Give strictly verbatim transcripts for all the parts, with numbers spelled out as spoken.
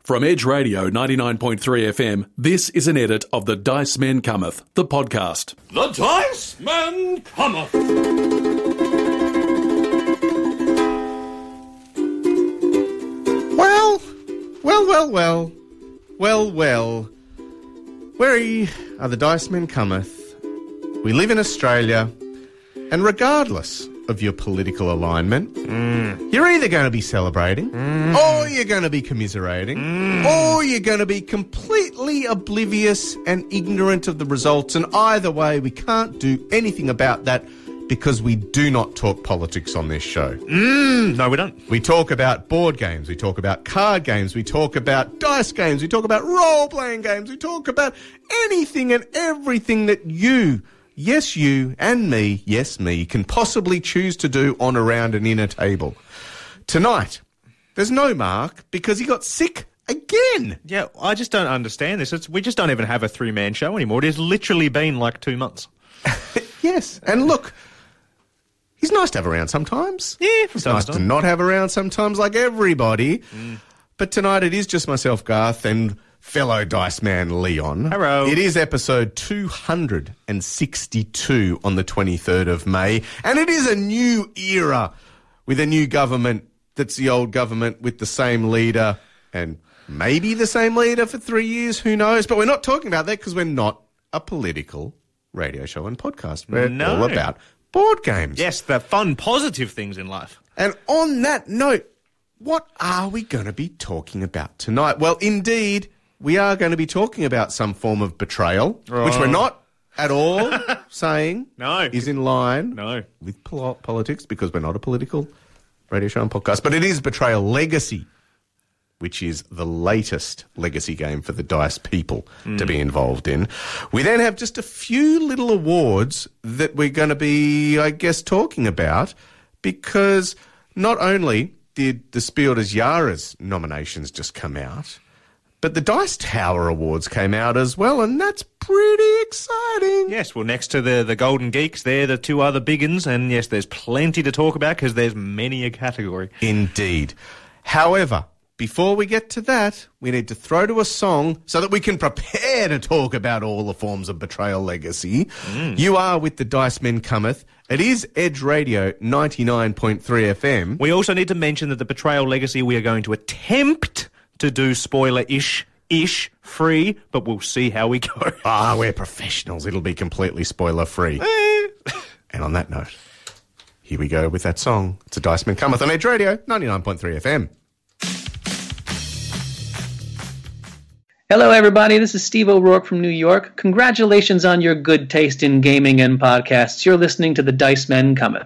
From Edge Radio ninety-nine point three F M, this is an edit of The Dice Men Cometh, the podcast. The Dice Men Cometh! Well, well, well, well, well, well. We are The Dice Men Cometh. We live in Australia, and regardless of your political alignment, mm. you're either going to be celebrating, mm. or you're going to be commiserating, mm. or you're going to be completely oblivious and ignorant of the results. And either way, we can't do anything about that because we do not talk politics on this show. Mm. No, we don't. We talk about board games, we talk about card games, we talk about dice games, we talk about role-playing games, we talk about anything and everything that you... Yes, you and me, yes, me, can possibly choose to do on, around and in a table. Tonight, there's no Mark because he got sick again. Yeah, I just don't understand this. It's, we just don't even have a three-man show anymore. It has literally been like two months. Yes, and look, he's nice to have around sometimes. Yeah, from It's time nice to to time. not have around sometimes like everybody. Mm. But tonight it is just myself, Garth, and... fellow Dice Man Leon. Hello. It is episode two hundred sixty-two on the twenty-third of May, and it is a new era with a new government that's the old government with the same leader and maybe the same leader for three years, who knows? But we're not talking about that because we're not a political radio show and podcast. We're No. all about board games. Yes, the fun, positive things in life. And on that note, what are we going to be talking about tonight? Well, indeed... we are going to be talking about some form of betrayal, oh. which we're not at all saying no. is in line no. with pol- politics, because we're not a political radio show and podcast. But it is Betrayal Legacy, which is the latest legacy game for the Dice people mm. to be involved in. We then have just a few little awards that we're going to be, I guess, talking about, because not only did the Spiel des Jahres nominations just come out, but the Dice Tower Awards came out as well, and that's pretty exciting. Yes, well, next to the, the Golden Geeks, they're the two other big uns, and yes, there's plenty to talk about because there's many a category. Indeed. However, before we get to that, we need to throw to a song so that we can prepare to talk about all the forms of Betrayal Legacy. Mm. You are with the Dice Men Cometh. It is Edge Radio ninety-nine point three F M. We also need to mention that the Betrayal Legacy we are going to attempt... to do spoiler-ish, ish, free, but we'll see how we go. Ah, we're professionals. It'll be completely spoiler-free. And on that note, here we go with that song. It's a Dice Men Cometh on Edge Radio, ninety-nine point three F M. Hello, everybody. This is Steve O'Rourke from New York. Congratulations on your good taste in gaming and podcasts. You're listening to the Dice Men Cometh.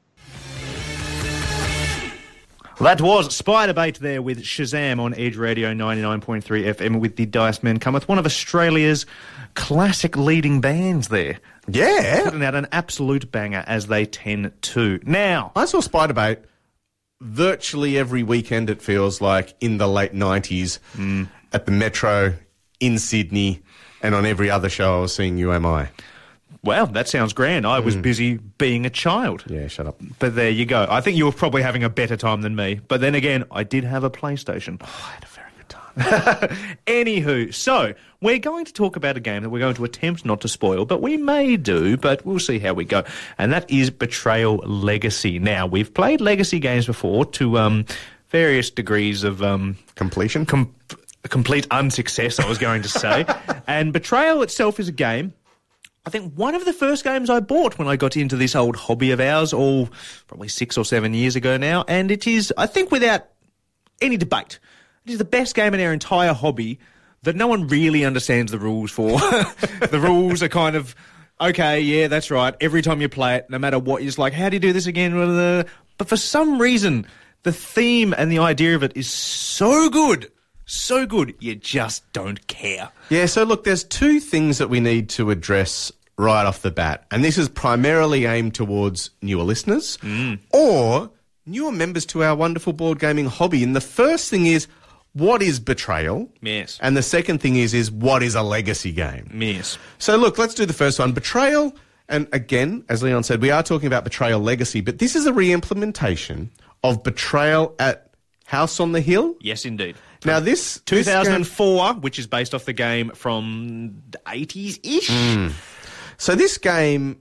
That was Spider Bait there with Shazam on Edge Radio ninety-nine point three F M with the Dice Men Cometh, one of Australia's classic leading bands there. Yeah. Putting out an absolute banger, as they tend to. Now, I saw Spider-Bait virtually every weekend, it feels like, in the late nineties mm. at the Metro, in Sydney, and on every other show I was seeing U M I. Well, that sounds grand. I was mm. busy being a child. Yeah, shut up. But there you go. I think you were probably having a better time than me. But then again, I did have a PlayStation. Oh, I had a very good time. Anywho, so we're going to talk about a game that we're going to attempt not to spoil, but we may do, but we'll see how we go. And that is Betrayal Legacy. Now, we've played Legacy games before to um, various degrees of... Um, Completion? Com- complete unsuccess, I was going to say. And Betrayal itself is a game... I think one of the first games I bought when I got into this old hobby of ours, all probably six or seven years ago now, and it is, I think without any debate, it is the best game in our entire hobby that no one really understands the rules for. The rules are kind of, okay, yeah, that's right, every time you play it, no matter what, you're just like, how do you do this again? But for some reason, the theme and the idea of it is so good. So good, you just don't care. Yeah, so look, there's two things that we need to address right off the bat, and this is primarily aimed towards newer listeners mm. or newer members to our wonderful board gaming hobby. And the first thing is, what is Betrayal? Yes. And the second thing is, is what is a legacy game? Yes. So look, let's do the first one. Betrayal, and again, as Leon said, we are talking about Betrayal Legacy, but this is a re-implementation of Betrayal at House on the Hill. Yes, indeed. Now this two thousand four, this game, which is based off the game from the eighties-ish. Mm. So this game,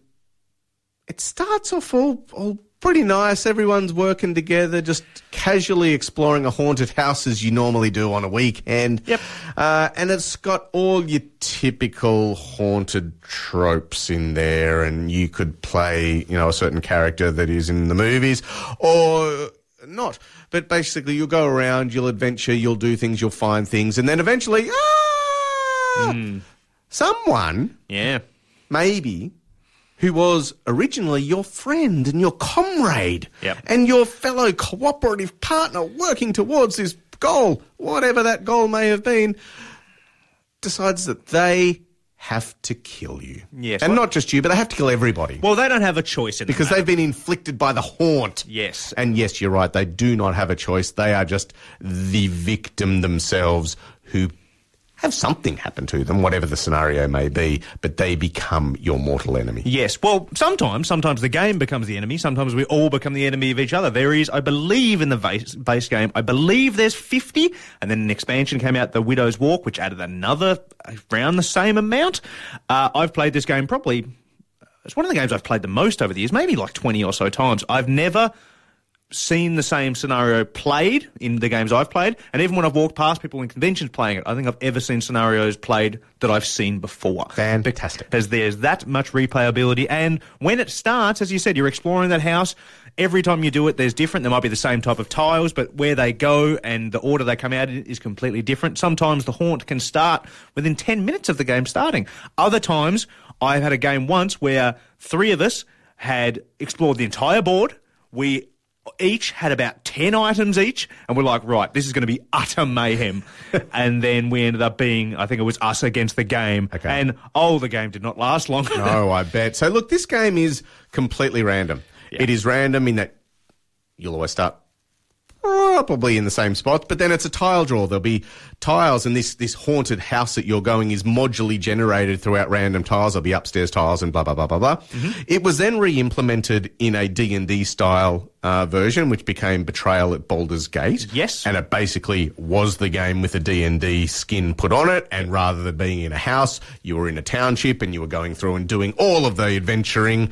it starts off all, all pretty nice. Everyone's working together, just casually exploring a haunted house as you normally do on a weekend. Yep. Uh, and it's got all your typical haunted tropes in there, and you could play, you know, a certain character that is in the movies, or not. But basically, you'll go around, you'll adventure, you'll do things, you'll find things, and then eventually, ah, Mm. someone, Yeah. maybe, who was originally your friend and your comrade Yep. and your fellow cooperative partner working towards this goal, whatever that goal may have been, decides that they have to kill you. Yes. And Well- not just you, but they have to kill everybody. Well, they don't have a choice in Because the they've been inflicted by the haunt. Yes. And yes, you're right, they do not have a choice. They are just the victim themselves who have something happen to them, whatever the scenario may be, but they become your mortal enemy. Yes. Well, sometimes, sometimes the game becomes the enemy. Sometimes we all become the enemy of each other. There is, I believe, in the base, base game, I believe there's fifty, and then an expansion came out, The Widow's Walk, which added another around the same amount. Uh, I've played this game probably, it's one of the games I've played the most over the years, maybe like twenty or so times. I've never seen the same scenario played in the games I've played, and even when I've walked past people in conventions playing it, I think I've ever seen scenarios played that I've seen before. Fantastic. Because there's that much replayability, and when it starts, as you said, you're exploring that house. Every time you do it, there's different. There might be the same type of tiles, but where they go and the order they come out in is completely different. Sometimes the haunt can start within ten minutes of the game starting. Other times, I've had a game once where three of us had explored the entire board. We each had about ten items each, and we're like, right, this is going to be utter mayhem. And then we ended up being, I think it was us against the game. Okay. And, oh, the game did not last long. No, I bet. So look, this game is completely random. Yeah. It is random in that you'll always start probably in the same spot, but then it's a tile draw. There'll be tiles, and this, this haunted house that you're going is modularly generated throughout random tiles. There'll be upstairs tiles and blah, blah, blah, blah, blah. Mm-hmm. It was then re-implemented in a D and D style uh, version, which became Betrayal at Baldur's Gate. Yes. And it basically was the game with a D and D skin put on it, and rather than being in a house, you were in a township and you were going through and doing all of the adventuring,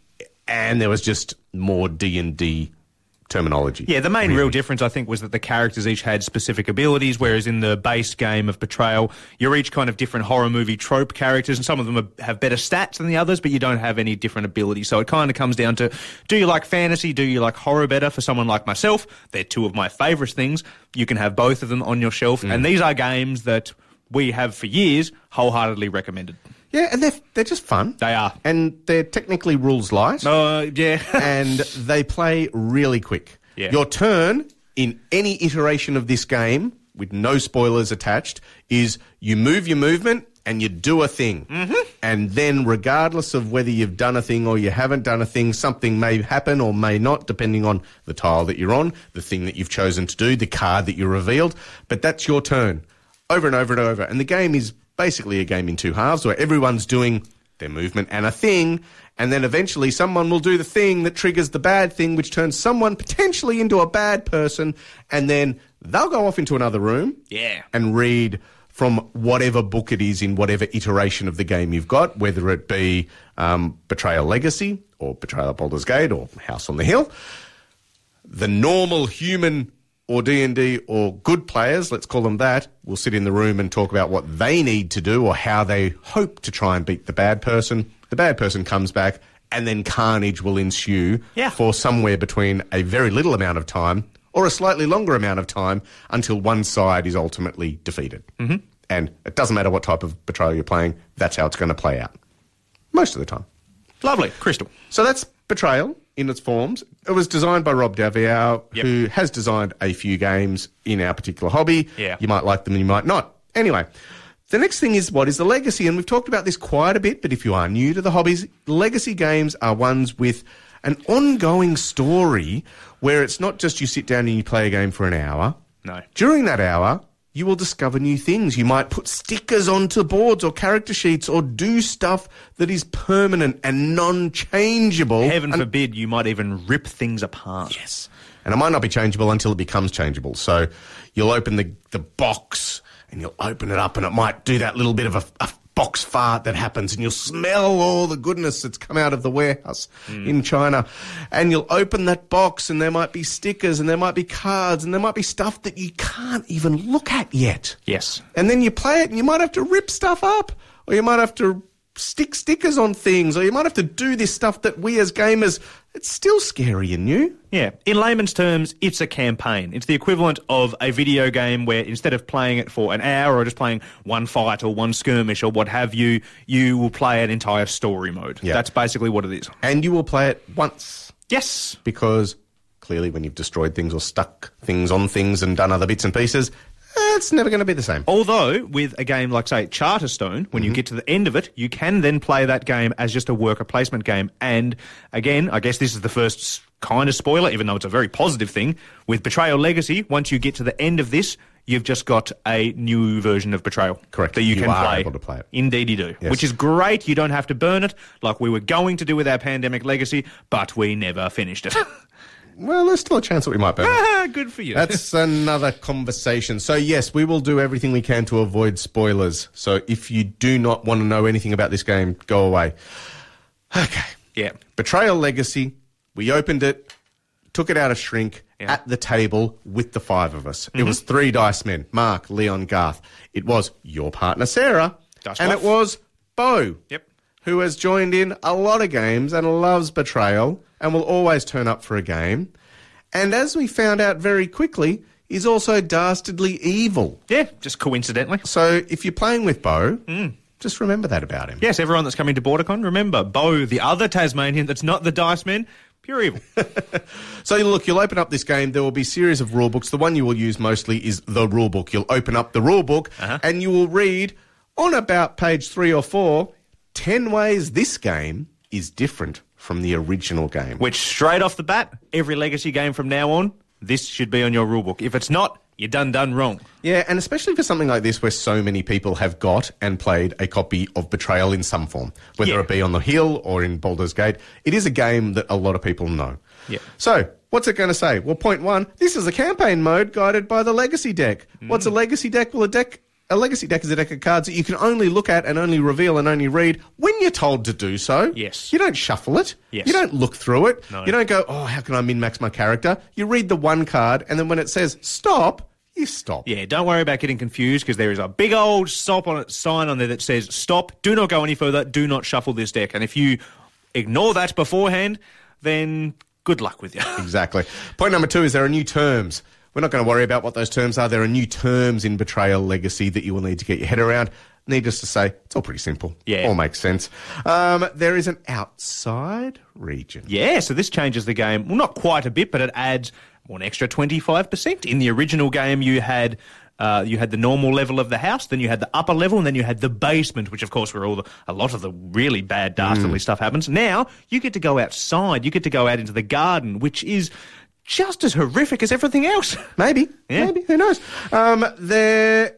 and there was just more D and D terminology. Yeah, the main really. real difference, I think, was that the characters each had specific abilities, whereas in the base game of Betrayal, you're each kind of different horror movie trope characters, and some of them are, have better stats than the others, but you don't have any different abilities. So it kind of comes down to, do you like fantasy, do you like horror better? For someone like myself, they're two of my favourite things. You can have both of them on your shelf, mm. and these are games that we have for years wholeheartedly recommended. Yeah, and they're, they're just fun. They are. And they're technically rules light. Uh, yeah. And they play really quick. Yeah. Your turn in any iteration of this game, with no spoilers attached, is you move your movement and you do a thing. Mm-hmm. And then regardless of whether you've done a thing or you haven't done a thing, something may happen or may not, depending on the tile that you're on, the thing that you've chosen to do, the card that you revealed. But that's your turn. Over and over and over. And the game is basically a game in two halves where everyone's doing their movement and a thing, and then eventually someone will do the thing that triggers the bad thing, which turns someone potentially into a bad person, and then they'll go off into another room Yeah. and read from whatever book it is in whatever iteration of the game you've got, whether it be um, Betrayal Legacy or Betrayal at Baldur's Gate or House on the Hill. The normal human or D and D or good players, let's call them that, will sit in the room and talk about what they need to do or how they hope to try and beat the bad person. The bad person comes back, and then carnage will ensue Yeah. for somewhere between a very little amount of time or a slightly longer amount of time until one side is ultimately defeated. Mm-hmm. And it doesn't matter what type of betrayal you're playing, that's how it's going to play out. Most of the time. Lovely. Crystal. So that's Betrayal in its forms. It was designed by Rob Daviau, Yep. who has designed a few games in our particular hobby. Yeah. You might like them and you might not. Anyway, the next thing is, what is the legacy? And we've talked about this quite a bit, but if you are new to the hobbies, legacy games are ones with an ongoing story where it's not just you sit down and you play a game for an hour. No. During that hour, you will discover new things. You might put stickers onto boards or character sheets or do stuff that is permanent and non-changeable. Heaven Un- forbid you might even rip things apart. Yes. And it might not be changeable until it becomes changeable. So you'll open the, the box and you'll open it up and it might do that little bit of a, a box fart that happens and you'll smell all the goodness that's come out of the warehouse mm. in China. And you'll open that box and there might be stickers and there might be cards and there might be stuff that you can't even look at yet. Yes. And then you play it and you might have to rip stuff up or you might have to stick stickers on things or you might have to do this stuff that we as gamers, it's still scary and new. Yeah. In layman's terms, it's a campaign. It's the equivalent of a video game where instead of playing it for an hour or just playing one fight or one skirmish or what have you, you will play an entire story mode. Yeah. That's basically what it is. And you will play it once. Yes. Because clearly when you've destroyed things or stuck things on things and done other bits and pieces, it's never going to be the same. Although, with a game like, say, Charterstone, when mm-hmm. you get to the end of it, you can then play that game as just a worker placement game. And, again, I guess this is the first kind of spoiler, even though it's a very positive thing. With Betrayal Legacy, once you get to the end of this, you've just got a new version of Betrayal. Correct. That you, you can are play. able to play it. Indeed you do. Yes. Which is great. You don't have to burn it like we were going to do with our Pandemic Legacy, but we never finished it. Well, there's still a chance that we might burn it. Good for you. That's another conversation. So, yes, we will do everything we can to avoid spoilers. So if you do not want to know anything about this game, go away. Okay. Yeah. Betrayal Legacy. We opened it, took it out of shrink, yeah. at the table with the five of us. Mm-hmm. It was three dice men, Mark, Leon, Garth. It was your partner, Sarah. Dice and wife. It was Bo. Yep. Who has joined in a lot of games and loves Betrayal and will always turn up for a game. And as we found out very quickly, is also dastardly evil. Yeah, just coincidentally. So if you're playing with Bo, mm. just remember that about him. Yes, everyone that's coming to BorderCon, remember, Bo, the other Tasmanian that's not the Dice Men, pure evil. So look, you'll open up this game. There will be a series of rule books. The one you will use mostly is the rule book. You'll open up the rule book uh-huh. and you will read on about page three or four, ten ways this game is different from the original game. Which, straight off the bat, every Legacy game from now on, this should be on your rulebook. If it's not, you're done, done wrong. Yeah, and especially for something like this where so many people have got and played a copy of Betrayal in some form, whether yeah. it be on the Hill or in Baldur's Gate. It is a game that a lot of people know. Yeah. So, what's it going to say? Well, point one, this is a campaign mode guided by the Legacy deck. Mm. What's a Legacy deck? Well, a deck... A Legacy deck is a deck of cards that you can only look at and only reveal and only read when you're told to do so. Yes. You don't shuffle it. Yes. You don't look through it. No. You don't go, oh, how can I min-max my character? You read the one card, and then when it says stop, you stop. Yeah, don't worry about getting confused because there is a big old stop on it, sign on there that says stop, do not go any further, do not shuffle this deck. And if you ignore that beforehand, then good luck with you. Exactly. Point number two is there are new terms. We're not going to worry about what those terms are. There are new terms in Betrayal Legacy that you will need to get your head around. Needless to say, it's all pretty simple. Yeah. All makes sense. Um, there is an outside region. Yeah, so this changes the game. Well, not quite a bit, but it adds an extra twenty-five percent. In the original game, you had... Uh, you had the normal level of the house, then you had the upper level, and then you had the basement, which, of course, where all the, a lot of the really bad, dastardly mm. stuff happens. Now, you get to go outside. You get to go out into the garden, which is just as horrific as everything else. Maybe. Yeah. Maybe. Who knows? Um, there...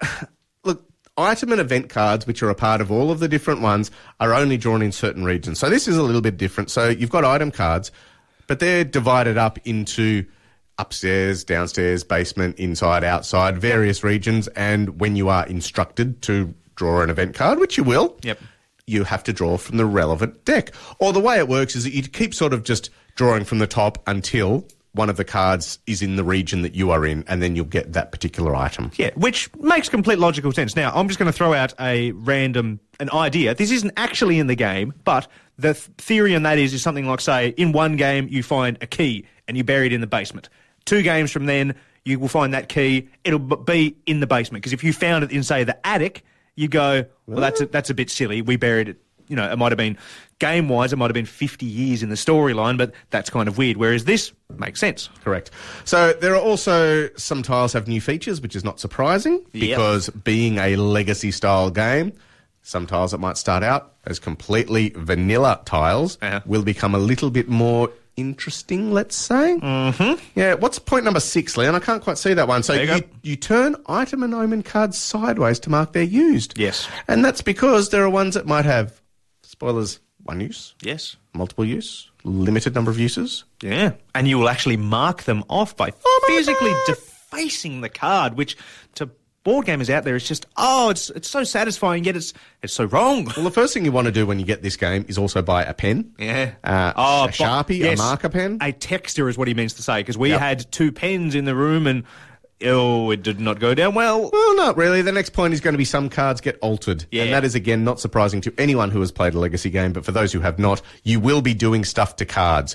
Look, item and event cards, which are a part of all of the different ones, are only drawn in certain regions. So this is a little bit different. So you've got item cards, but they're divided up into... upstairs, downstairs, basement, inside, outside, various regions, and when you are instructed to draw an event card, which you will, yep. you have to draw from the relevant deck. Or the way it works is that you keep sort of just drawing from the top until one of the cards is in the region that you are in, and then you'll get that particular item. Yeah, which makes complete logical sense. Now, I'm just going to throw out a random an idea. This isn't actually in the game, but the th- theory on that is, is something like, say, in one game you find a key and you bury it in the basement. Two games from then, you will find that key. It'll be in the basement. Because if you found it in, say, the attic, you go, well, that's a, that's a bit silly. We buried it. You know, it might have been, game-wise, it might have been fifty years in the storyline, but that's kind of weird. Whereas this makes sense. Correct. So there are also, some tiles have new features, which is not surprising, because yep. being a Legacy-style game, some tiles that might start out as completely vanilla tiles uh-huh. will become a little bit more interesting, let's say. Mm-hmm. Yeah, what's point number six, Leon? I can't quite see that one. So you, you, you turn item and omen cards sideways to mark they're used. Yes. And that's because there are ones that might have, spoilers, one use. Yes. Multiple use. limited number of uses. Yeah, and you will actually mark them off by physically defacing the card, which to board gamers out there, it's just, oh, it's it's so satisfying, yet it's it's so wrong. Well, the first thing you want to do when you get this game is also buy a pen. Yeah. Uh, oh, a Sharpie, yes, a marker pen. A texter is what he means to say, because we Yep. had two pens in the room and, oh, it did not go down well. Well, not really. The next point is going to be some cards get altered. Yeah. And that is, again, not surprising to anyone who has played a Legacy game, but for those who have not, you will be doing stuff to cards.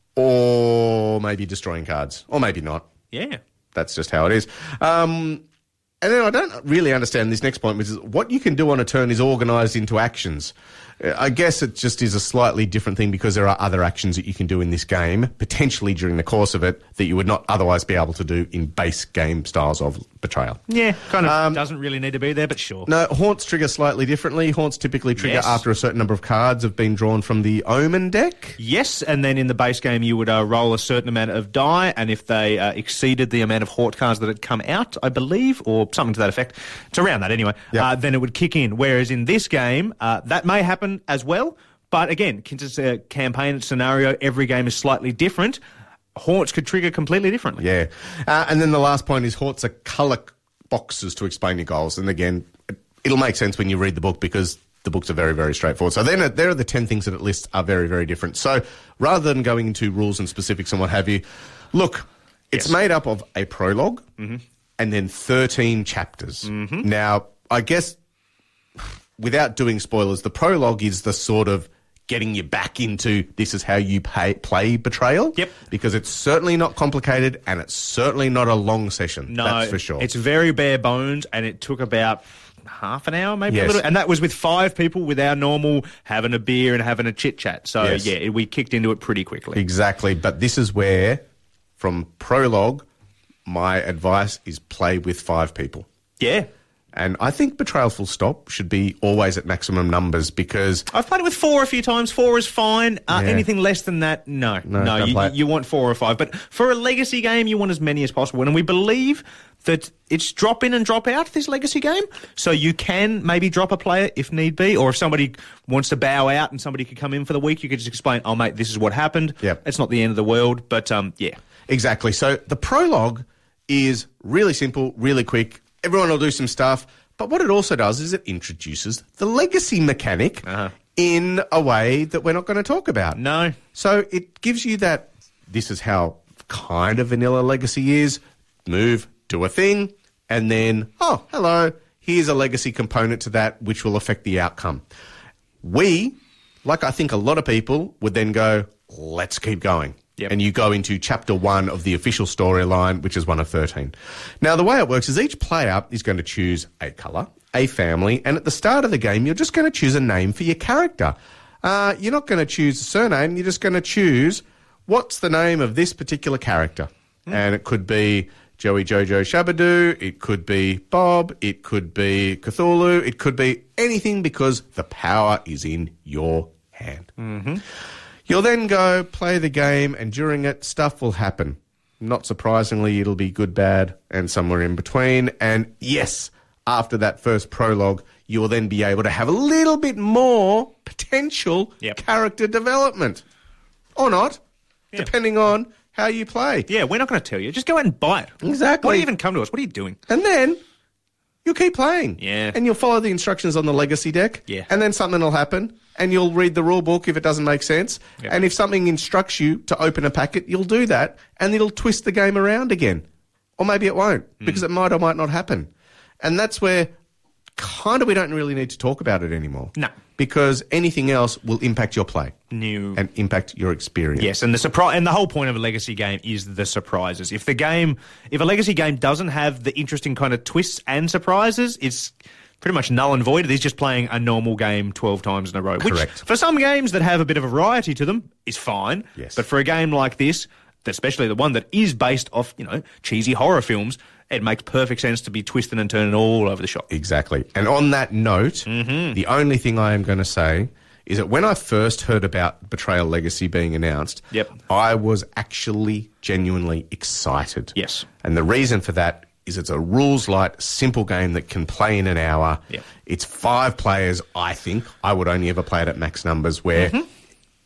Or maybe destroying cards. Or maybe not. Yeah. That's just how it is. Um... And then I don't really understand this next point, which is what you can do on a turn is organised into actions. Uh, I guess it just is a slightly different thing because there are other actions that you can do in this game, potentially during the course of it, that you would not otherwise be able to do in base game styles of Betrayal. Yeah, kind of Um, doesn't really need to be there, but sure. No, haunts trigger slightly differently. Haunts typically trigger Yes. after a certain number of cards have been drawn from the Omen deck. Yes, and then in the base game you would uh, roll a certain amount of die, and if they uh, exceeded the amount of haunt cards that had come out, I believe, or something to that effect, it's around that anyway, Yep. uh, then it would kick in. Whereas in this game, uh, that may happen as well, but again, since it's a campaign scenario, every game is slightly different. Haunts could trigger completely differently. Yeah. Uh, and then the last point is haunts are colour boxes to explain your goals. And again, it'll make sense when you read the book because the books are very, very straightforward. So then there are the ten things that it lists are very, very different. So rather than going into rules and specifics and what have you, look, it's Yes. made up of a prologue Mm-hmm. and then thirteen chapters. Mm-hmm. Now, I guess without doing spoilers, the prologue is the sort of getting you back into this is how you pay, play Betrayal. Yep. Because it's certainly not complicated and it's certainly not a long session. No, that's for sure. It's very bare bones, and it took about half an hour, maybe Yes. a little, and that was with five people with our normal having a beer and having a chit chat. So Yes. yeah, we kicked into it pretty quickly. Exactly. But this is where, from prologue, my advice is play with five people. Yeah. And I think Betrayal Full Stop should be always at maximum numbers because I've played it with four a few times. Four is fine. Uh, Yeah. Anything less than that, no. No, No, don't you, play it. you want four or five. But for a legacy game, you want as many as possible. And we believe that it's drop in and drop out, this legacy game. So you can maybe drop a player if need be. Or if somebody wants to bow out and somebody could come in for the week, you could just explain, oh, mate, this is what happened. Yep. It's not the end of the world. But, um, yeah. Exactly. So the prologue is really simple, really quick. Everyone will do some stuff. But what it also does is it introduces the legacy mechanic Uh-huh. in a way that we're not going to talk about. No. So it gives you that this is how kind of vanilla legacy is. Move, do a thing, and then, oh, hello, here's a legacy component to that which will affect the outcome. We, like I think a lot of people, would then go, let's keep going. Yep. And you go into chapter one of the official storyline, which is one of thirteen. Now, the way it works is each player is going to choose a colour, a family, and at the start of the game, you're just going to choose a name for your character. Uh, you're not going to choose a surname, you're just going to choose what's the name of this particular character. Mm. And it could be Joey Jojo Shabadoo, it could be Bob, it could be Cthulhu, it could be anything because the power is in your hand. Mm-hmm. You'll then go play the game, and during it, stuff will happen. Not surprisingly, it'll be good, bad, and somewhere in between. And yes, after that first prologue, you will then be able to have a little bit more potential Yep. character development. Or not, Yeah. depending on how you play. Yeah, we're not going to tell you. Just go out and buy it. Exactly. Why do you even come to us? What are you doing? And then you'll keep playing. Yeah. And you'll follow the instructions on the legacy deck. Yeah. And then something will happen. And you'll read the rule book if it doesn't make sense. Yep. And if something instructs you to open a packet, you'll do that. And it'll twist the game around again. Or maybe it won't, Mm. because it might or might not happen. And that's where kind of we don't really need to talk about it anymore. No. Because anything else will impact your play. New. And impact your experience. Yes, and the surprise, and the whole point of a legacy game is the surprises. If the game, if a legacy game doesn't have the interesting kind of twists and surprises, it's pretty much null and void. It is just playing a normal game twelve times in a row. Which, Correct. for some games that have a bit of a variety to them, is fine. Yes. But for a game like this, especially the one that is based off, you know, cheesy horror films, it makes perfect sense to be twisting and turning all over the shop. Exactly. And on that note, Mm-hmm. the only thing I am going to say is that when I first heard about Betrayal Legacy being announced, Yep. I was actually genuinely excited. Yes. And the reason for that is it's a rules-light, simple game that can play in an hour. Yep. It's five players, I think. I would only ever play it at max numbers where Mm-hmm.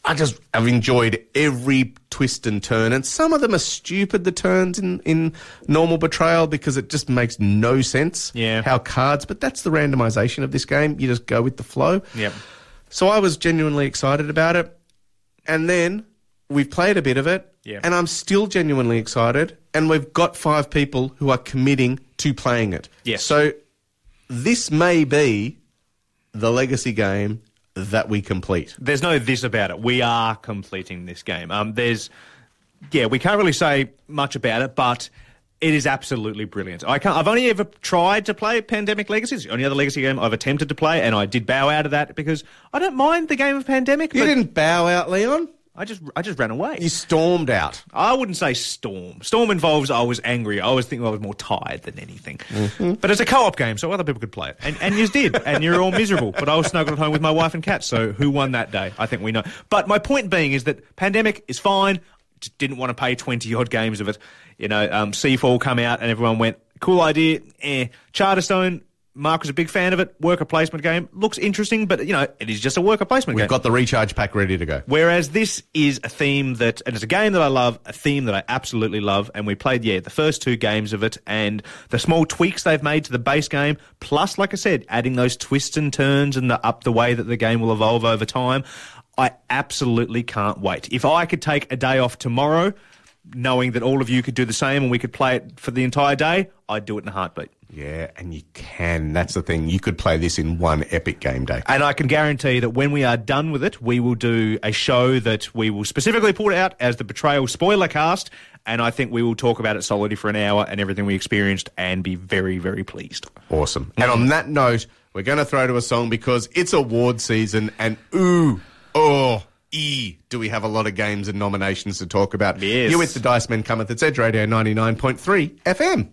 I just have enjoyed every twist and turn, and some of them are stupid, the turns in, in normal Betrayal, because it just makes no sense Yeah. how cards, but that's the randomisation of this game. You just go with the flow. Yep. So I was genuinely excited about it, and then we've played a bit of it, Yeah. and I'm still genuinely excited, and we've got five people who are committing to playing it. Yes. So this may be the legacy game that we complete. There's no this about it. We are completing this game. Um, there's, yeah, we can't really say much about it, but it is absolutely brilliant. I can't. I've only ever tried to play Pandemic Legacy. It's the only other Legacy game I've attempted to play, and I did bow out of that because I don't mind the game of Pandemic. You but didn't bow out, Leon. I just, I just ran away. You stormed out. I wouldn't say storm. Storm involves I was angry. I was thinking I was more tired than anything. Mm-hmm. But it's a co-op game, so other people could play it. And, and you did, and you're all miserable. But I was snuggled at home with my wife and cat, so who won that day? I think we know. But my point being is that Pandemic is fine. Just didn't want to pay twenty-odd games of it. You know, um, Seafall come out and everyone went, cool idea, eh. Charterstone, Mark was a big fan of it. Worker placement game. Looks interesting, but, you know, it is just a worker placement We've game. got the recharge pack ready to go. Whereas this is a theme that, and it's a game that I love, a theme that I absolutely love, and we played, yeah, the first two games of it, and the small tweaks they've made to the base game, plus, like I said, adding those twists and turns and the, up the way that the game will evolve over time, I absolutely can't wait. If I could take a day off tomorrow, knowing that all of you could do the same and we could play it for the entire day, I'd do it in a heartbeat. Yeah, and you can. That's the thing. You could play this in one epic game day. And I can guarantee that when we are done with it, we will do a show that we will specifically put out as the Betrayal spoiler cast, and I think we will talk about it solidly for an hour and everything we experienced and be very, very pleased. Awesome. And on that note, we're going to throw to a song because it's award season, and ooh, oh, E, do we have a lot of games and nominations to talk about. Yes. You're with the Dice Men Cometh. It's Edge Radio ninety-nine point three F M.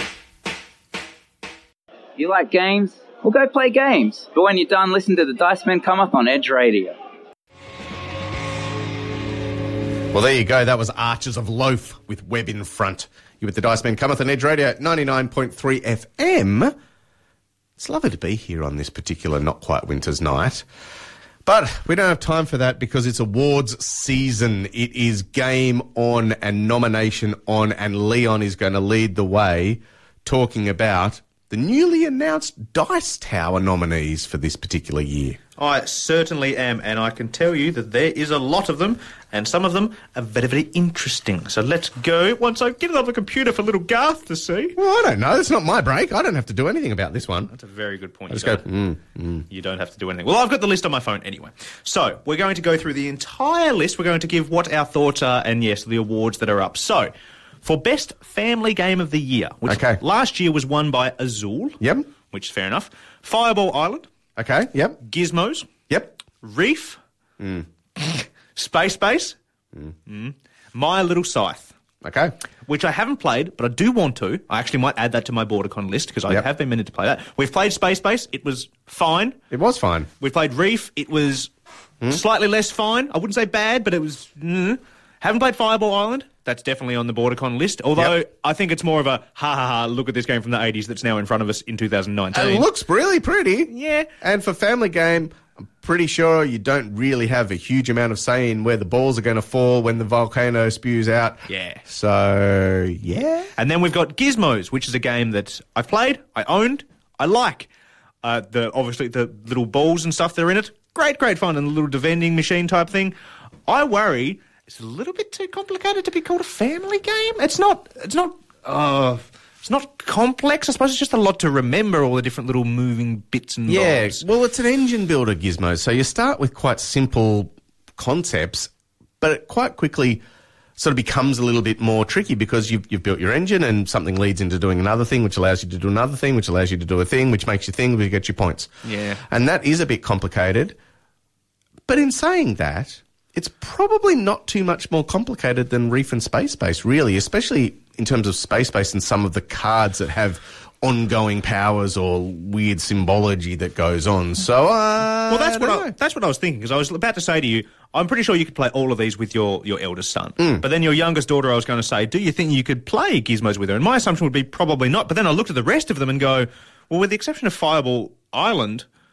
You like games? Well, go play games. But when you're done, listen to the Dice Men Cometh on Edge Radio. Well, there you go. That was Archers of Loaf with Web in Front. You're with the Dice Men Cometh on Edge Radio ninety-nine point three F M. It's lovely to be here on this particular not quite winter's night. But we don't have time for that because it's awards season. It is game on and nomination on, and Leon is going to lead the way talking about the newly announced Dice Tower nominees for this particular year. I certainly am, and I can tell you that there is a lot of them, and some of them are very, very interesting. So let's go once I get it on the computer for little Garth to see. Well, I don't know. It's not my break. I don't have to do anything about this one. That's a very good point. I just you go, don't, mm, mm. you don't have to do anything. Well, I've got the list on my phone anyway. So we're going to go through the entire list. We're going to give what our thoughts are, and yes, the awards that are up. So for Best Family Game of the Year, which Okay. last year was won by Azul, Yep. which is fair enough. Fireball Island, Okay, yep, Gizmos, yep. Reef, Mm. Space Base, mm. My Little Scythe, Okay. which I haven't played, but I do want to. I actually might add that to my BorderCon list because I Yep. have been meaning to play that. We've played Space Base. It was fine. It was fine. We played Reef. It was slightly less fine. I wouldn't say bad, but it was... Mm. Haven't played Fireball Island. That's definitely on the BorderCon list. Although Yep. I think it's more of a ha ha ha, look at this game from the eighties that's now in front of us in two thousand nineteen. It looks really pretty. Yeah. And for family game, I'm pretty sure you don't really have a huge amount of say in where the balls are going to fall when the volcano spews out. Yeah. So, yeah. And then we've got Gizmos, which is a game that I've played, I owned, I like. Uh, the obviously the little balls and stuff that are in it, great, great fun, and the little vending machine type thing. I worry it's a little bit too complicated to be called a family game. It's not. It's not. Uh, it's not complex. I suppose it's just a lot to remember. All the different little moving bits and Yeah, bobs. well, it's an engine builder gizmo. So you start with quite simple concepts, but it quite quickly sort of becomes a little bit more tricky because you've, you've built your engine and something leads into doing another thing, which allows you to do another thing, which allows you to do a thing, which makes you think, which gets you points. Yeah. And that is a bit complicated. But in saying that, it's probably not too much more complicated than Reef and Space Base, really, especially in terms of Space Base and some of the cards that have ongoing powers or weird symbology that goes on. So, uh, Well, that's I what don't I, know. that's what I was thinking because I was about to say to you, I'm pretty sure you could play all of these with your, your eldest son. Mm. But then your youngest daughter, I was going to say, do you think you could play Gizmos with her? And my assumption would be probably not. But then I looked at the rest of them and go, well, with the exception of Fireball Island,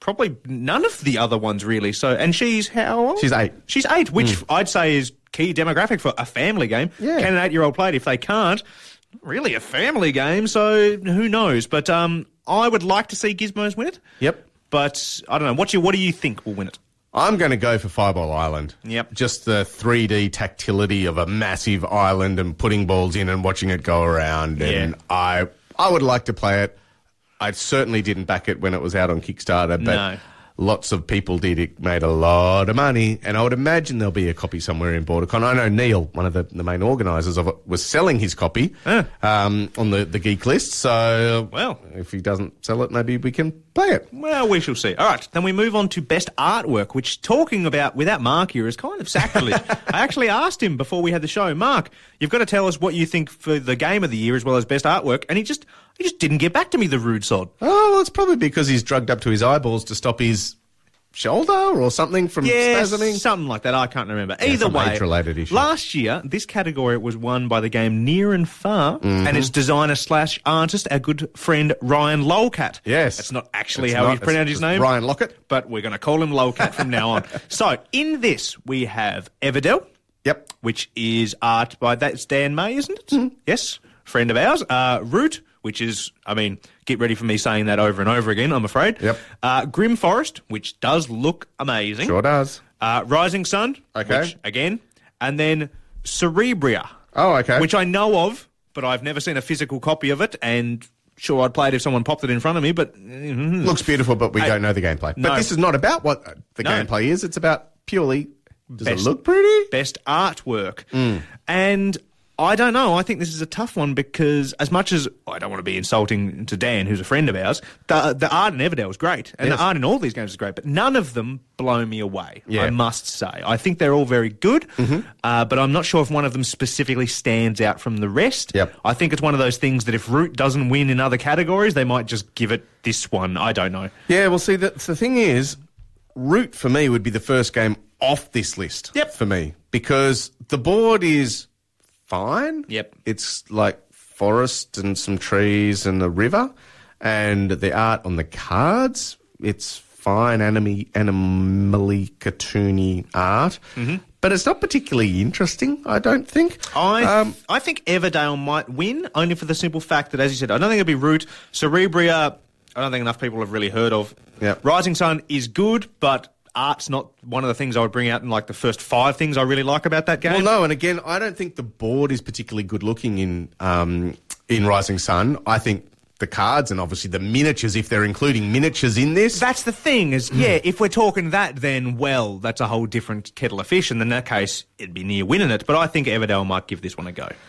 probably none of the other ones really. So, and she's how old? She's eight. She's eight, which mm. I'd say is key demographic for a family game. Yeah. Can an eight-year-old play it? If they can't, really a family game. So who knows? But um, I would like to see Gizmos win it. Yep. But I don't know. What do you, what do you think will win it? I'm going to go for Fireball Island. Yep. Just the three D tactility of a massive island and putting balls in and watching it go around. And Yeah. I I would like to play it. I certainly didn't back it when it was out on Kickstarter, but No. lots of people did. It made a lot of money, and I would imagine there'll be a copy somewhere in BorderCon. I know Neil, one of the, the main organisers of it, was selling his copy Ah. um, on the, the geek list. So, Well. if he doesn't sell it, maybe we can play it. Well, we shall see. All right, then we move on to best artwork, which talking about without Mark here is kind of sacrilege. I actually asked him before we had the show, Mark, you've got to tell us what you think for the game of the year as well as best artwork, and he just he just didn't get back to me, the rude sod. Oh, well, it's probably because he's drugged up to his eyeballs to stop his shoulder or something from Yeah, spasming. something like that. I can't remember. Yeah, Either some way, age-related issue. last year this category was won by the game Near and Far, Mm-hmm. and its designer slash artist, our good friend Ryan Lolcat. Yes. That's not actually It's how not, he pronounced it's his name. Ryan Lockett. But we're going to call him Lolcat from now on. So in this we have Everdell, Yep. which is art by that's Dan May, isn't it? Mm-hmm. Yes, friend of ours. Uh, Root, which is, I mean, get ready for me saying that over and over again, I'm afraid. Yep. Uh, Grim Forest, which does look amazing. Sure does. Uh, Rising Sun, Okay. which, again, and then Cerebria, Oh, okay. which I know of, but I've never seen a physical copy of it, and sure, I'd play it if someone popped it in front of me, but mm, looks beautiful, but we Hey, don't know the gameplay. no. But this is not about what uh, the No. gameplay is. It's about purely, does Best- it look pretty? best artwork. Mm. And I don't know. I think this is a tough one because as much as I don't want to be insulting to Dan, who's a friend of ours, the the art in Everdell is great. And Yes. the art in all these games is great, but none of them blow me away, Yeah. I must say. I think they're all very good, Mm-hmm. uh, but I'm not sure if one of them specifically stands out from the rest. Yep. I think it's one of those things that if Root doesn't win in other categories, they might just give it this one. I don't know. Yeah, well, see, the, the thing is, Root for me would be the first game off this list Yep. for me because the board is fine. Yep. It's like forest and some trees and a river, and the art on the cards, it's fine, anime, animally cartoony art, mm-hmm. but it's not particularly interesting, I don't think. I Um, I think Everdale might win, only for the simple fact that, as you said, I don't think it'll be Root. Cerebria, I don't think enough people have really heard of. Yep. Rising Sun is good, but art's not one of the things I would bring out in like the first five things I really like about that game. Well, no, and again, I don't think the board is particularly good looking in um, in Rising Sun. I think the cards and obviously the miniatures, if they're including miniatures in this. That's the thing, is, yeah, if we're talking that, then, well, that's a whole different kettle of fish, and in that case, it'd be near winning it, but I think Everdale might give this one a go.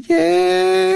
Yeah.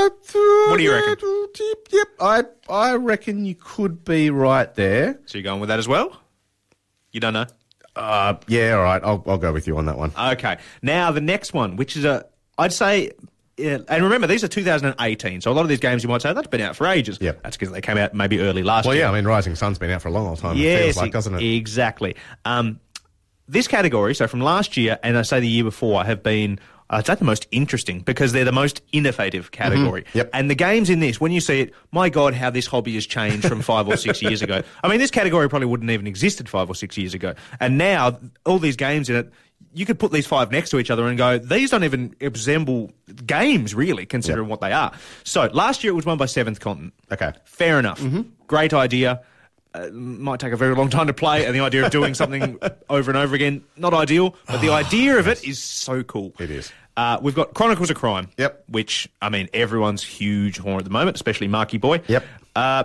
What do you reckon? Yep, I I reckon you could be right there. So you're going with that as well? You don't know? Uh, yeah, all right. I'll I'll go with you on that one. Okay. Now, the next one, which is a, I'd say, yeah, and remember, these are two thousand eighteen, so a lot of these games you might say, that's been out for ages. Yep. That's because they came out maybe early last Well, year. yeah, I mean, Rising Sun's been out for a long, long time. Yes, it feels like, doesn't it? Exactly. Um, this category, so from last year, and I say the year before, have been, I'd say, the most interesting because they're the most innovative category. Mm-hmm. Yep. And the games in this, when you see it, my God, how this hobby has changed from five or six years ago. I mean, this category probably wouldn't even existed five or six years ago. And now, all these games in it, you could put these five next to each other and go, these don't even resemble games, really, considering Yep. what they are. So, last year it was won by Seventh Continent. Okay. Fair enough. Great idea. Uh, might take a very long time to play, and the idea of doing something over and over again, not ideal, but the idea of it is so cool. It is. Uh, we've got Chronicles of Crime. Yep. Which, I mean, everyone's huge horn at the moment, especially Marky Boy. Yep. Uh,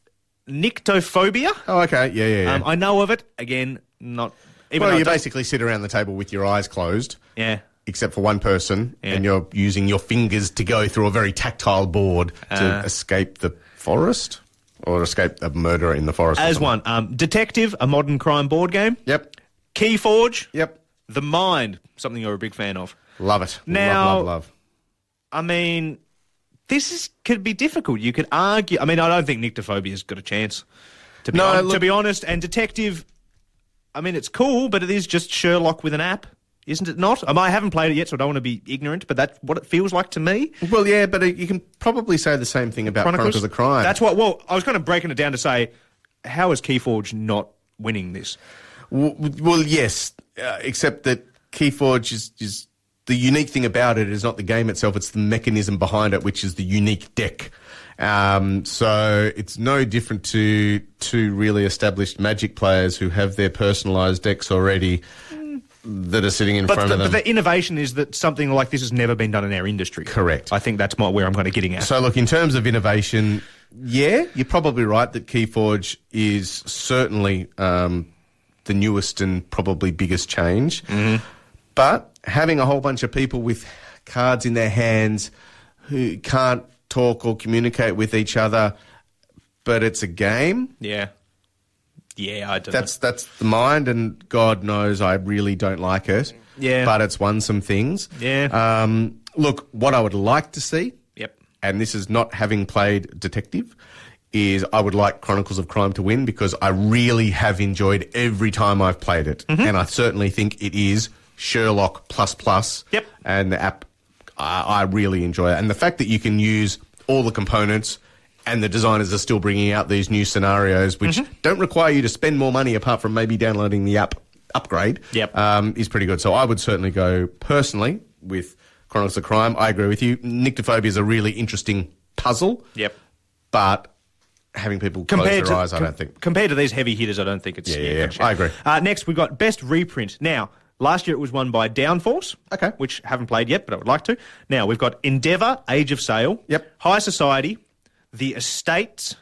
Nyctophobia. Oh, okay. Yeah, yeah, yeah. Um, I know of it. Again, not... Even well, though you it does- basically sit around the table with your eyes closed. Yeah. Except for one person, Yeah. and you're using your fingers to go through a very tactile board to Uh. escape the forest or escape a murderer in the forest. or As something. one. Um, Detective, a modern crime board game. Yep. Keyforge. Yep. The Mind, something you're a big fan of. Love it. Now- love, love, love. I mean, this is, could be difficult. You could argue. I mean, I don't think Nyctophobia's got a chance. To be, No, hon- look- to be honest, and Detective, I mean, it's cool, but it is just Sherlock with an app, isn't it not? I, mean, I haven't played it yet, so I don't want to be ignorant, but that's what it feels like to me. Well, yeah, but uh, you can probably say the same thing about Chronicles, of Crime. That's what, well, I was kind of breaking it down to say, how is Keyforge not winning this? Well, well yes, uh, except that Keyforge is, is the unique thing about it is not the game itself; it's the mechanism behind it, which is the unique deck. Um, so it's no different to two really established Magic players who have their personalised decks already that are sitting in but front the, of them. But the innovation is that something like this has never been done in our industry. Correct. I think that's my, where I'm kind of getting at. So look, in terms of innovation, yeah, you're probably right that Keyforge is certainly um, the newest and probably biggest change. Mm-hmm. But having a whole bunch of people with cards in their hands who can't talk or communicate with each other, but it's a game. Yeah. Yeah, I don't That's know. that's the mind, and God knows I really don't like it. Yeah. But it's won some things. Yeah. Um, look, what I would like to see, Yep. and this is not having played Detective, is I would like Chronicles of Crime to win because I really have enjoyed every time I've played it. Mm-hmm. And I certainly think it is Sherlock plus plus. Yep. And the app, I, I really enjoy it. And the fact that you can use all the components and the designers are still bringing out these new scenarios which Mm-hmm. don't require you to spend more money apart from maybe downloading the app upgrade, Yep. um, is pretty good. So I would certainly go personally with Chronicles of Crime. I agree with you. Nyctophobia is a really interesting puzzle. Yep. But having people close Compared their to, eyes, I com- don't think. Compared to these heavy hitters, I don't think it's... Yeah, yeah, yeah. gotcha. I agree. Uh, next, we've got Best Reprint. Now, last year it was won by Downforce, Okay. which haven't played yet, but I would like to. Now, we've got Endeavour, Age of Sail, Yep. High Society, The Estates,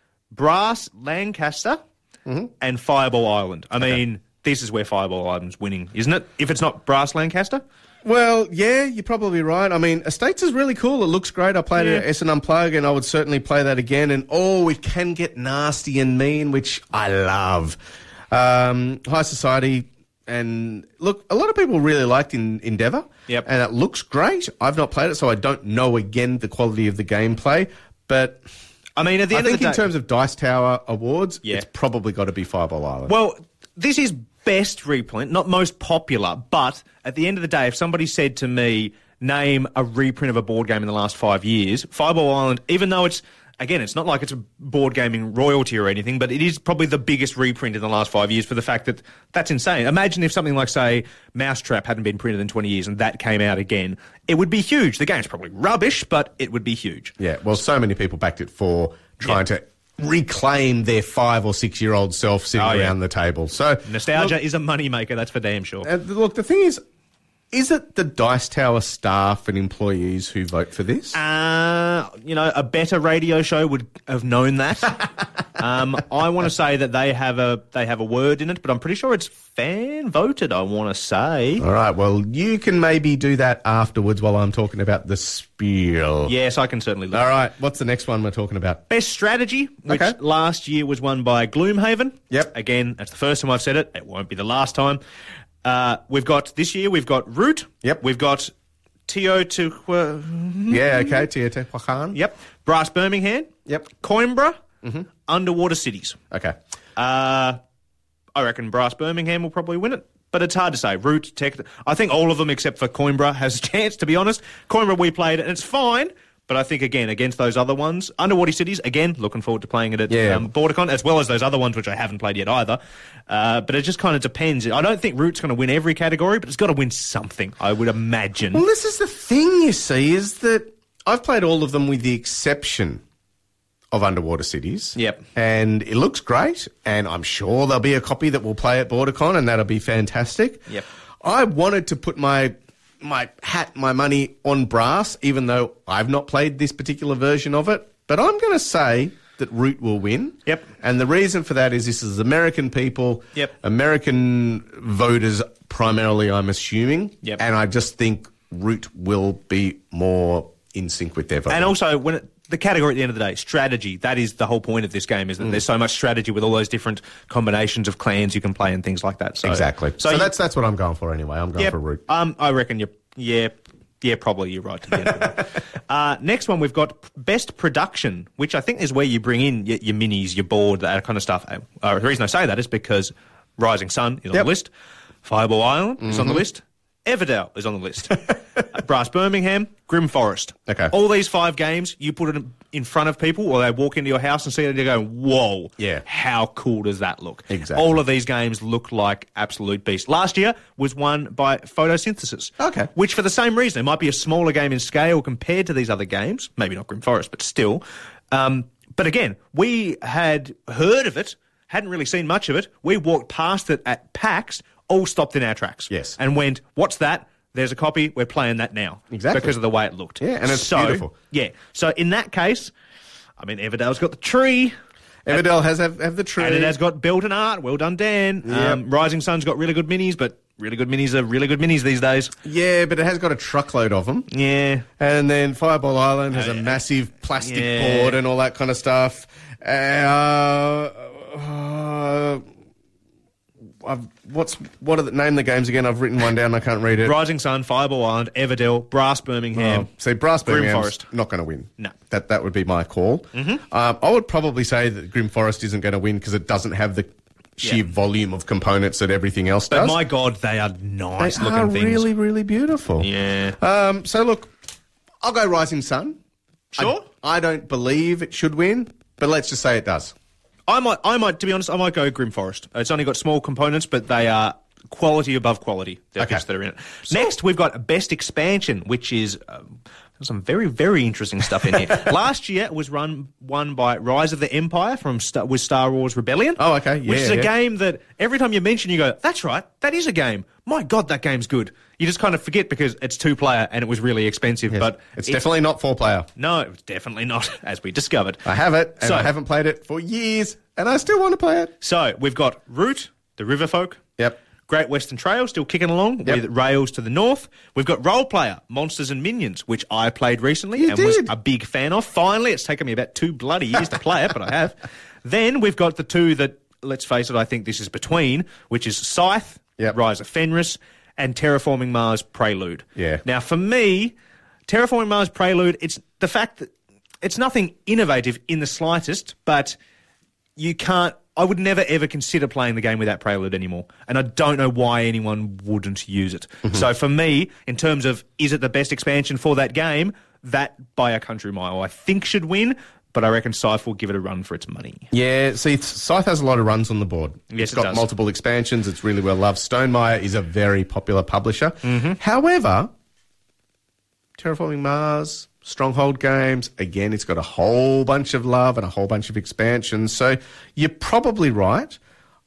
Brass, Lancaster, Mm-hmm. and Fireball Island. I mean, this is where Fireball Island's winning, isn't it? If it's not Brass Lancaster? Well, yeah, you're probably right. I mean, Estates is really cool. It looks great. I played Yeah. it at Essen Unplug, and I would certainly play that again. And, oh, it can get nasty and mean, which I love. Um, High Society, and look, a lot of people really liked in Endeavour. Yep. And it looks great. I've not played it, so I don't know, again, the quality of the gameplay. But I mean, at the I end think of the day... in terms of Dice Tower awards, Yeah. it's probably got to be Fireball Island. Well, this is best reprint, not most popular, but at the end of the day, if somebody said to me, name a reprint of a board game in the last five years, Fireball Island, even though it's, again, it's not like it's a board gaming royalty or anything, but it is probably the biggest reprint in the last five years for the fact that that's insane. Imagine if something like, say, Mousetrap hadn't been printed in twenty years and that came out again. It would be huge. The game's probably rubbish, but it would be huge. Yeah, well, so many people backed it for trying to reclaim their five or six year old self sitting Oh, yeah. around the table. So Nostalgia look, is a moneymaker, that's for damn sure. uh, look, the thing is, is it the Dice Tower staff and employees who vote for this? Uh, you know, a better radio show would have known that. um, I want to say that they have a they have a word in it, but I'm pretty sure it's fan voted. I want to say. All right, well, you can maybe do that afterwards while I'm talking about the spiel. Yes, I can certainly look. All right, what's the next one we're talking about? Best strategy, which Okay. last year was won by Gloomhaven. Yep. Again, that's the first time I've said it. It won't be the last time. Uh, we've got this year. We've got Root. Yep. We've got Teotihuacan. Yeah, okay, Teotihuacan. Yep. Brass Birmingham. Yep. Coimbra. Underwater Cities. Okay. Uh, I reckon Brass Birmingham will probably win it, but it's hard to say. Root, Tech, I think all of them except for Coimbra has a chance, to be honest. Coimbra we played it, and it's fine, but I think, again, against those other ones, Underwater Cities, again, looking forward to playing it at Yeah. um, BorderCon, as well as those other ones, which I haven't played yet either. Uh, but it just kind of depends. I don't think Root's going to win every category, but it's got to win something, I would imagine. Well, this is the thing, you see, is that I've played all of them with the exception of Underwater Cities. Yep. And it looks great, and I'm sure there'll be a copy that will play at BorderCon, and that'll be fantastic. Yep. I wanted to put my my hat, my money on Brass, even though I've not played this particular version of it, but I'm going to say that Root will win. Yep. And the reason for that is this is American people, Yep. American voters primarily, I'm assuming. Yep. And I just think Root will be more in sync with their voting. And also, when it, the category at the end of the day, strategy, that is the whole point of this game, is that there's so much strategy with all those different combinations of clans you can play and things like that. So, exactly. So, you- that's that's what I'm going for anyway. I'm going yeah, for Root. Um, I reckon you're, yeah, yeah, probably you're right. To the end of it. uh, next one, we've got Best Production, which I think is where you bring in your, your minis, your board, that kind of stuff. Uh, the reason I say that is because Rising Sun is on Yep. the list, Fireball Island is on the list, Everdell is on the list. Brass Birmingham, Grim Forest. Okay. All these five games, you put it in front of people or they walk into your house and see it and they go, whoa, Yeah. how cool does that look? Exactly. All of these games look like absolute beasts. Last year was won by Photosynthesis. Okay. Which for the same reason, it might be a smaller game in scale compared to these other games. Maybe not Grim Forest, but still. Um, but again, we had heard of it, hadn't really seen much of it. We walked past it at PAX, all stopped in our tracks. Yes. And went, what's that? There's a copy. We're playing that now. Exactly. Because of the way it looked. Yeah, and it's so, beautiful. Yeah. So in that case, I mean, Everdale's got the tree. Everdell has have, have the tree. And it has got built an art. Well done, Dan. Yep. Um, Rising Sun's got really good minis, but really good minis are really good minis these days. Yeah, but it has got a truckload of them. Yeah. And then Fireball Island has Oh, a yeah. massive plastic Yeah. board and all that kind of stuff. Uh, uh, I've, what's what are the, name the games again? I've written one down. I can't read it. Rising Sun, Fireball Island, Everdell, Brass Birmingham. Oh, see, Brass Grim Birmingham's Forest. not going to win. No. That that would be my call. Mm-hmm. Um, I would probably say that Grim Forest isn't going to win because it doesn't have the sheer Yeah. volume of components that everything else But does. my God, they are nice they looking are things. really, really beautiful. Yeah. Um, so look, I'll go Rising Sun. Sure. I, I don't believe it should win, but let's just say it does. I might, I might, to be honest, I might go Grim Forest. It's only got small components, but they are quality above quality. The Okay. bits that are in it. Next, we've got Best Expansion, which is um, some very, very interesting stuff in here. Last year it was run won by Rise of the Empire from Star, with Star Wars Rebellion. Oh, okay. Which Yeah, is a yeah. game that every time you mention, you go, "That's right, that is a game." My God, that game's good. You just kind of forget because it's two player and it was really expensive. Yes. But it's, definitely not four player. no, it's definitely not, as we discovered. I have it, and So- I haven't played it for years, and I still want to play it. So we've got Root, the River Folk. Yep. Great Western Trail still kicking along Yep. with Rails to the north. We've got Role Player, Monsters and Minions, which I played recently You and was did. a big fan of. Finally, it's taken me about two bloody years to play it, but I have. Then we've got the two that, let's face it, I think this is between, which is Scythe, Yep. Rise of Fenris, and Terraforming Mars Prelude. Yeah. Now, for me, Terraforming Mars Prelude, it's the fact that it's nothing innovative in the slightest, but you can't. I would never ever consider playing the game without Prelude anymore, and I don't know why anyone wouldn't use it. So for me, in terms of is it the best expansion for that game, that by a country mile, I think should win. But I reckon Scythe will give it a run for its money. Yeah, see, Scythe has a lot of runs on the board. Yes, it's it got does. multiple expansions. It's really well loved. Stonemaier is a very popular publisher. Mm-hmm. However, Terraforming Mars, Stronghold Games, again, it's got a whole bunch of love and a whole bunch of expansions. So you're probably right.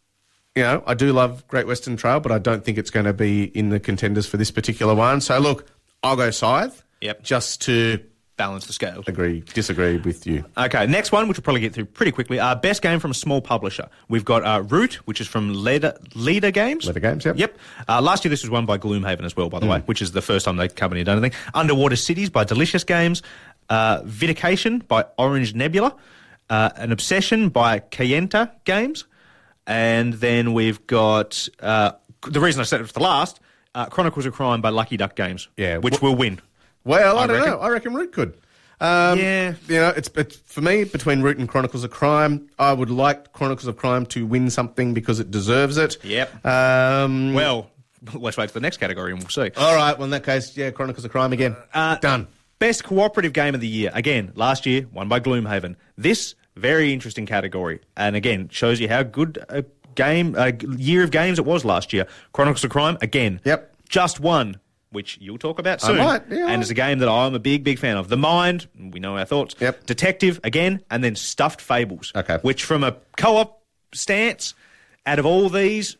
You know, I do love Great Western Trail, but I don't think it's going to be in the contenders for this particular one. So look, I'll go Scythe. Yep. Just to Balance the scale. agree, disagree with you. Okay, next one, which we'll probably get through pretty quickly. Uh, best game from a small publisher. We've got uh, Root, which is from Leader, Leader Games. Leader Games, yep. Yep. Uh, last year, this was won by Gloomhaven as well, by the way, which is the first time the company had done anything. Underwater Cities by Delicious Games. Uh, Vitication by Orange Nebula. Uh, An Obsession by Kayenta Games. And then we've got, uh, the reason I said it for the last, uh, Chronicles of Crime by Lucky Duck Games. Yeah, Which wh- will win. Well, I, I don't reckon. know. I reckon Root could. Um, Yeah. You know, it's, it's for me, between Root and Chronicles of Crime, I would like Chronicles of Crime to win something because it deserves it. Yep. Um, Well, let's wait for the next category and we'll see. all right. Well, in that case, yeah, Chronicles of Crime again. Uh, Done. Best cooperative game of the year. Again, last year, won by Gloomhaven. This, very interesting category. And again, shows you how good a game, a year of games it was last year. Chronicles of Crime, again. Yep. Just one, which you'll talk about soon. might, yeah. And it's a game that I'm a big, big fan of. The Mind, we know our thoughts. Yep. Detective, again. And then Stuffed Fables. Okay. Which, from a co-op stance, out of all these,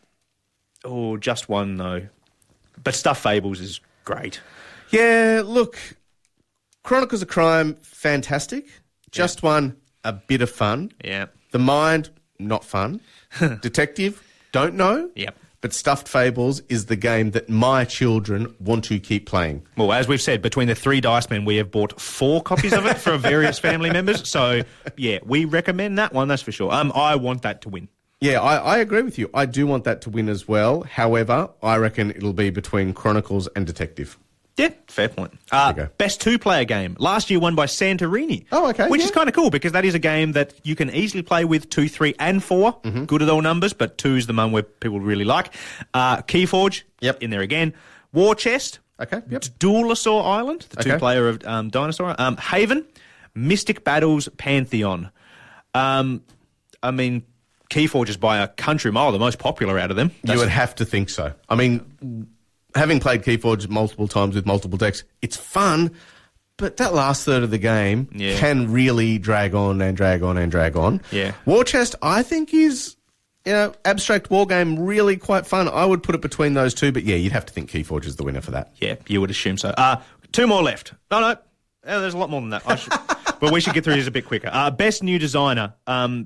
oh, just one, though. But Stuffed Fables is great. Yeah, look, Chronicles of Crime, fantastic. Just one, a bit of fun. Yeah. The Mind, not fun. Detective, don't know. Yep. But Stuffed Fables is the game that my children want to keep playing. Well, as we've said, between the three Dice Men, we have bought four copies of it for various family members. So, yeah, we recommend that one, that's for sure. Um, I want that to win. Yeah, I, I agree with you. I do want that to win as well. However, I reckon it'll be between Chronicles and Detective. Yeah, fair point. Uh, There you go. best two-player game. Last year won by Santorini. Oh, okay, Which yeah. is kind of cool because that is a game that you can easily play with two, three, and four. Mm-hmm. Good at all numbers, but two is the one where people really like. Uh, Keyforge, Yep. in there again. War Chest, Okay, yep. Duelosaur Island, the Okay. two-player of um, Dinosaur, um, Haven, Mystic Battles, Pantheon. Um, I mean, Keyforge is by a country mile the most popular out of them. You would have to think so. I mean, having played Keyforge multiple times with multiple decks, it's fun, but that last third of the game Yeah. can really drag on and drag on and drag on. Yeah. War Chest, I think, is, you know, abstract war game, really quite fun. I would put it between those two, but yeah, you'd have to think Keyforge is the winner for that. Yeah, you would assume so. Uh, two more left. No, no, uh, there's a lot more than that. I should, but we should get through these a bit quicker. Uh, best new designer. Um,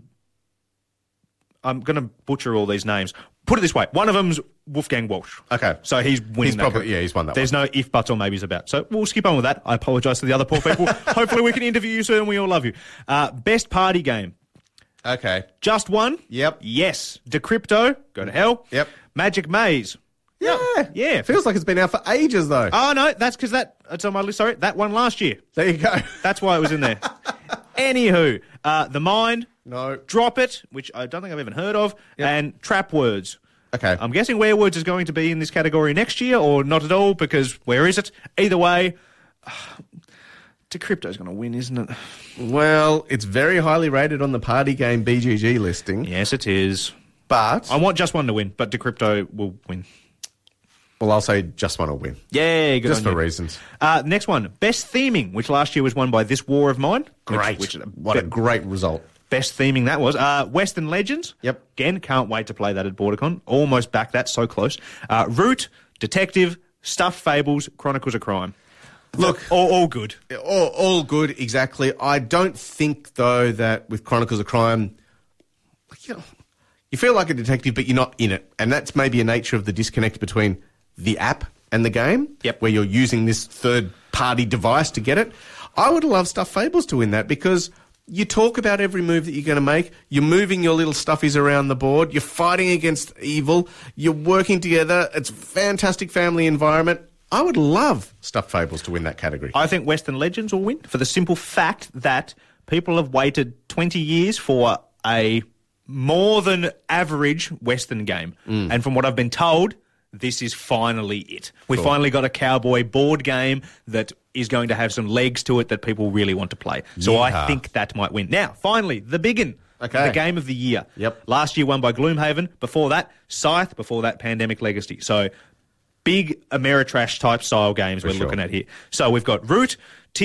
I'm going to butcher all these names. Put it this way. One of them's Wolfgang Walsh. Okay. So he's winning He's that probably- category. yeah, he's won that There's one. no if, buts, or maybes about. So we'll skip on with that. I apologise to the other poor people. Hopefully we can interview you soon and we all love you. Uh, best party game. Okay. Just one? Yep. Yes. Decrypto. Go to hell. Yep. Magic Maze. Yeah. Yeah. Feels like it's been out for ages, though. Oh, no, that's because that, it's on my list, sorry, that one last year. There you go. That's why it was in there. Anywho, uh, The Mind, No. Drop It, which I don't think I've even heard of, Yep. and Trap Words. Okay. I'm guessing Werewords is going to be in this category next year, or not at all, because where is it? Either way, Decrypto's going to win, isn't it? Well, it's very highly rated on the party game B G G listing, Yes, it is. but... I want just one to win, but Decrypto will win. Well, I'll say just want to win. Yeah, good Just on for you. reasons. Uh, next one, Best Theming, which last year was won by This War of Mine. which- Great. Which, what a great result. Best theming that was. Uh, Western Legends. Yep. Again, can't wait to play that at BorderCon. Almost back that, so close. Uh, Root, Detective, Stuffed Fables, Chronicles of Crime. Look, All, all good. all, all good, exactly. I don't think, though, that with Chronicles of Crime, you know, you feel like a detective, but you're not in it. And that's maybe a nature of the disconnect between the app and the game, Yep. where you're using this third-party device to get it. I would love Stuffed Fables to win that because you talk about every move that you're going to make. You're moving your little stuffies around the board. You're fighting against evil. You're working together. It's a fantastic family environment. I would love Stuffed Fables to win that category. I think Western Legends will win for the simple fact that people have waited twenty years for a more than average Western game. Mm. And from what I've been told, this is finally it. We finally got a cowboy board game that is going to have some legs to it that people really want to play. So I Yeah. think that might win. Now, finally, the biggin. Okay. The game of the year. Yep. Last year won by Gloomhaven. Before that, Scythe. Before that, Pandemic Legacy. So big Ameritrash type style games we're sure. looking at here. So we've got Root,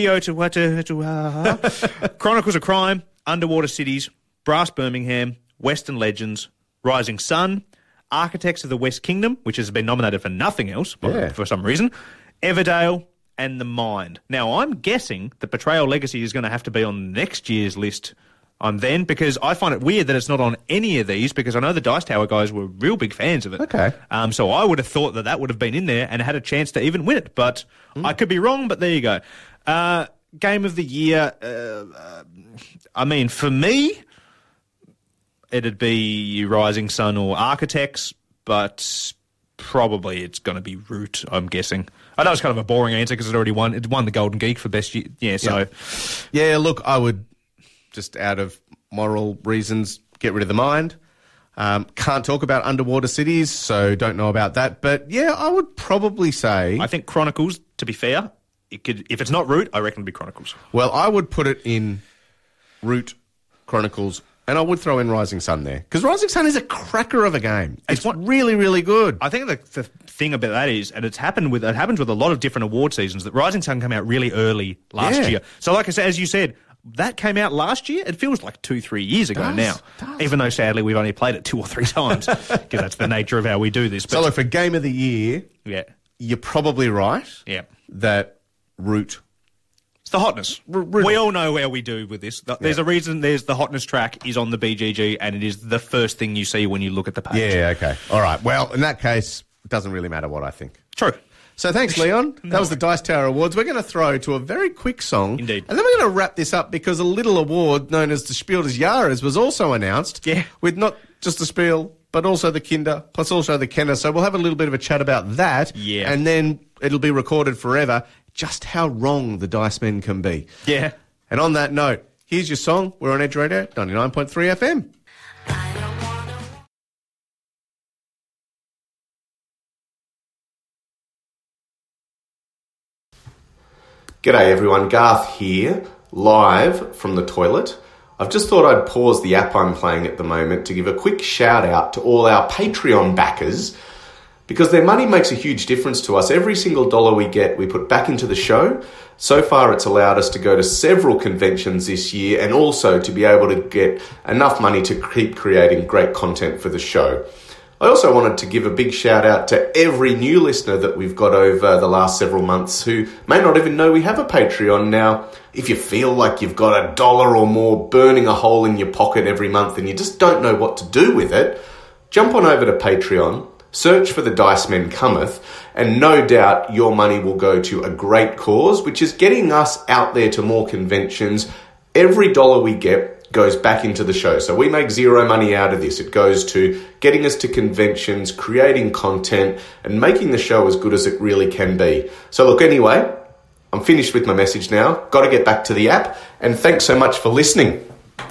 Teotihuacán, Chronicles of Crime, Underwater Cities, Brass Birmingham, Western Legends, Rising Sun, Architects of the West Kingdom, which has been nominated for nothing else Yeah. for some reason, Everdale, and The Mind. Now, I'm guessing that Betrayal Legacy is going to have to be on next year's list on then, because I find it weird that it's not on any of these, because I know the Dice Tower guys were real big fans of it. Okay. Um, so I would have thought that that would have been in there and had a chance to even win it, but I could be wrong, but there you go. Uh, Game of the Year, uh, uh, I mean, for me, it'd be Rising Sun or Architects, but probably it's going to be Root, I'm guessing. I know it's kind of a boring answer because it already won. It won the Golden Geek for best year. Yeah, so Yeah, look, I would, just out of moral reasons, get rid of The Mind. Um, can't talk about Underwater Cities, so don't know about that. But yeah, I would probably say... I think Chronicles, to be fair, it could. If it's not Root, I reckon it'd be Chronicles. Well, I would put it in Root, Chronicles, and I would throw in Rising Sun there. Because Rising Sun is a cracker of a game. It's, It's what- really, really good. I think the, the thing about that is, and it's happened with it happens with a lot of different award seasons, that Rising Sun came out really early last Yeah. year. So, like I said, as you said, that came out last year. It feels like two, three years ago Does, now. does. Even though sadly we've only played it two or three times, because that's the nature of how we do this. But So look, for Game of the Year, yeah, you're probably right yeah. that Root... It's the hotness. really- We all know how we do with this. The- There's Yeah. a reason there's the hotness track is on the B G G, and it is the first thing you see when you look at the page. Yeah, okay. All right. Well, in that case, it doesn't really matter what I think. True. So thanks, Leon. That was the Dice Tower Awards. We're going to throw to a very quick song. Indeed. And then we're going to wrap this up because a little award known as the Spiel des Jahres was also announced. Yeah. With not just the Spiel, but also the Kinder, plus also the Kenner. So we'll have a little bit of a chat about that. Yeah. And then it'll be recorded forever just how wrong the Dice Men can be. Yeah. And on that note, here's your song. We're on Edge Radio, ninety-nine point three F M. G'day everyone, Garth here, live from the toilet. I've just thought I'd pause the app I'm playing at the moment to give a quick shout out to all our Patreon backers, because their money makes a huge difference to us. Every single dollar we get, we put back into the show. So far, it's allowed us to go to several conventions this year and also to be able to get enough money to keep creating great content for the show. I also wanted to give a big shout out to every new listener that we've got over the last several months who may not even know we have a Patreon. Now, if you feel like you've got a dollar or more burning a hole in your pocket every month and you just don't know what to do with it, jump on over to Patreon, search for the Dice Men Cometh, and no doubt your money will go to a great cause, which is getting us out there to more conventions. Every dollar we get goes back into the show. So we make zero money out of this. It goes to getting us to conventions, creating content, and making the show as good as it really can be. So look, anyway, I'm finished with my message now. Got to get back to the app, and thanks so much for listening.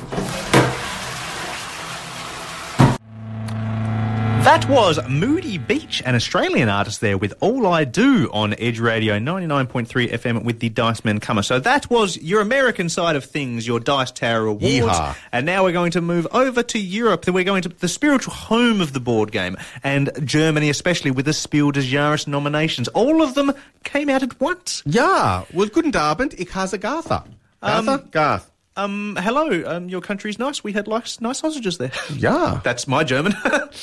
That was Moody Beach, an Australian artist there with All I Do on Edge Radio ninety-nine point three F M with the Dice Men Comer. So that was your American side of things, your Dice Tower Awards. Yeehaw. And now we're going to move over to Europe. We're going to the spiritual home of the board game, and Germany especially, with the Spiel des Jahres nominations. All of them came out at once. Ja, well, guten Abend, ich heiße Gartha. Gartha? Um, Garth. Um, hello, um, your country's nice. We had nice, nice sausages there. Ja. That's my German.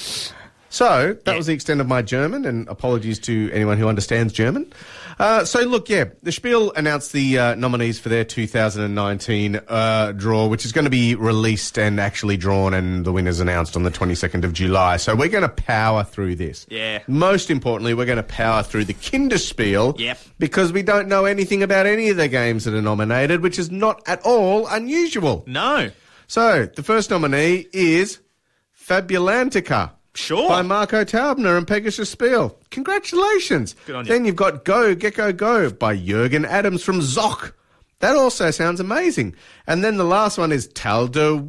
So, that Yeah. was the extent of my German, and apologies to anyone who understands German. Uh, so, look, yeah, the Spiel announced the uh, nominees for their two thousand nineteen uh, draw, which is going to be released and actually drawn, and the winners announced on the twenty-second of July. So, we're going to power through this. Yeah. Most importantly, we're going to power through the Kinderspiel. Yep. Because we don't know anything about any of the games that are nominated, which is not at all unusual. No. So, the first nominee is Fabulantica. Sure. By Marco Taubner and Pegasus Spiel. Congratulations. Good on you. Then you've got Go, Gecko Go by Jürgen Adams from Zoc. That also sounds amazing. And then the last one is Tal de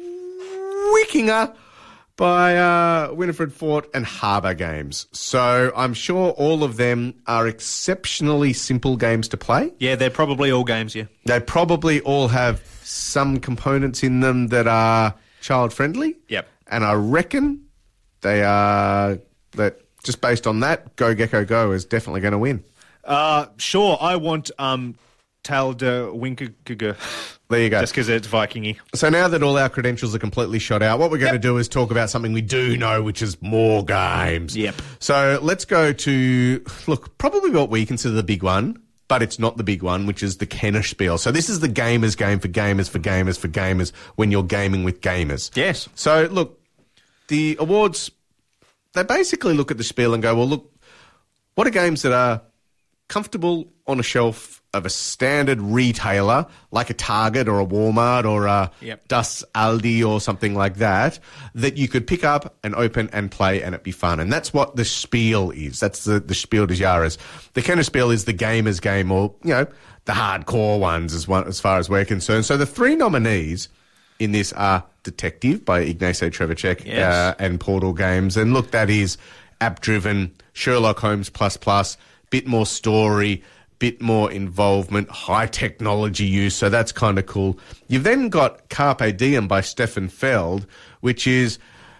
Wikinger by uh, Winifred Fort and Harbour Games. So I'm sure all of them are exceptionally simple games to play. Yeah, they're probably all games, yeah. They probably all have some components in them that are child-friendly. Yep. And I reckon they are, that just based on that, Go Gecko Go is definitely going to win. Uh, sure, I want um, Tal de Winkiger. There you go. Just because it's Viking-y. So now that all our credentials are completely shot out, what we're going Yep. to do is talk about something we do know, which is more games. Yep. So let's go to, look, probably what we consider the big one, but it's not the big one, which is the Kennerspiel. So this is the gamers game for gamers for gamers for gamers when you're gaming with gamers. Yes. So, look, the awards, they basically look at the Spiel and go, well, look, what are games that are comfortable on a shelf of a standard retailer, like a Target or a Walmart or a Yep. Das Aldi or something like that, that you could pick up and open and play and it'd be fun. And that's what the Spiel is. That's the, the Spiel des Jahres. The Kennerspiel is the gamer's game, or, you know, the hardcore ones as, one, as far as we're concerned. So the three nominees in this are Detective by Ignacy Trzewiczek Yes. uh, and Portal Games. And look, that is app-driven, Sherlock Holmes plus plus, bit more story, bit more involvement, high technology use, so that's kind of cool. You've then got Carpe Diem by Stefan Feld, which is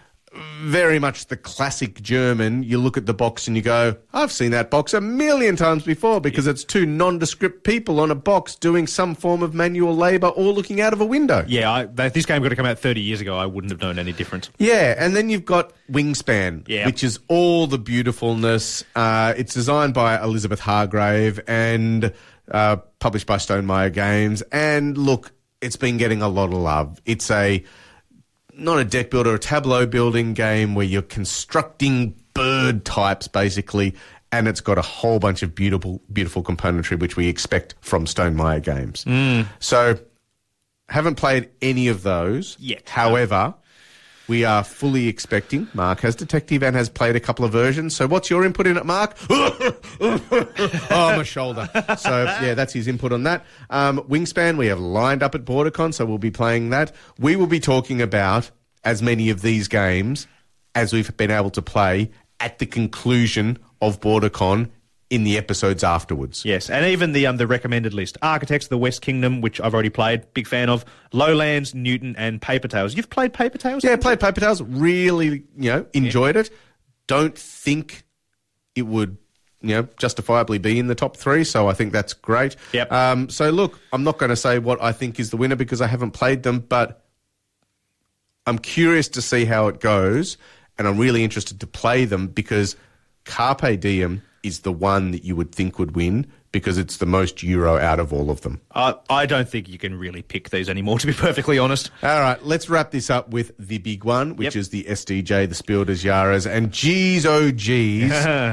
very much the classic German. You look at the box and you go, I've seen that box a million times before, because it's two nondescript people on a box doing some form of manual labour or looking out of a window. Yeah, I, that, this game got to come out thirty years ago. I wouldn't have known any difference. Yeah, and then you've got Wingspan, Yeah. which is all the beautifulness. Uh, it's designed by Elizabeth Hargrave and uh, published by Stonemaier Games. And look, it's been getting a lot of love. It's a not a deck builder, a tableau building game where you're constructing bird types, basically, and it's got a whole bunch of beautiful, beautiful componentry, which we expect from Stonemaier Games. Mm. So, haven't played any of those Yet. However, we are fully expecting. Mark has Detective and has played a couple of versions. So what's your input in it, Mark? Oh, my shoulder. So, yeah, that's his input on that. Um, Wingspan, we have lined up at BorderCon, so we'll be playing that. We will be talking about as many of these games as we've been able to play at the conclusion of BorderCon in the episodes afterwards. Yes, and even the um, the recommended list. Architects of the West Kingdom, which I've already played, big fan of. Lowlands, Newton, and Paper Tales. You've played Paper Tales? Yeah, played Paper Tales. Really, you know, enjoyed yeah. it. Don't think it would, you know, justifiably be in the top three, so I think that's great. Yep. Um, so, look, I'm not going to say what I think is the winner because I haven't played them, but I'm curious to see how it goes, and I'm really interested to play them because Carpe Diem is the one that you would think would win because it's the most Euro out of all of them. Uh, I don't think you can really pick these anymore, to be perfectly honest. All right, let's wrap this up with the big one, which yep. is the S D J, the Spiel des Jahres. And geez, oh geez,